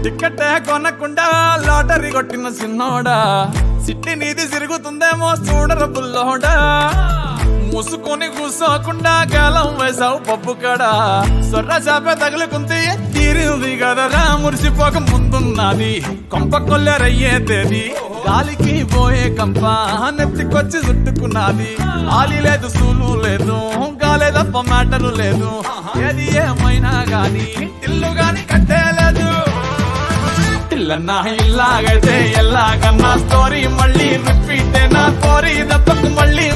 టికెట్టే కొనకుండా లాటరీ కొట్టిన సిన్నోడా సిట్టి నీది సిరుగుతుందేమో చూడర బుల్లోడా మూసుకొని కూసోకుండా గాలం వేసావు పప్పు కడా సొర్ర చాప తగులుకుంటే తీరింది కదరా మురిసిపోక ముందున్నది కొంప కొల్లెరయ్యే తేది గాలికి పోయే కంప నెత్తికొచ్చి చుట్టుకున్నది ఆలి లేదు సూలు లేదు గాలే తప్ప మ్యాటరు లేదు ఏది ఏమైనా గాని ఇల్లు గాని కట్టేలేదు ఇల్లన్నా ఇల్లాగైతే ఎల్లాగన్నా స్టోరీ మళ్ళీ రిపీట్ నా కోరి దెబ్బకు మళ్ళీ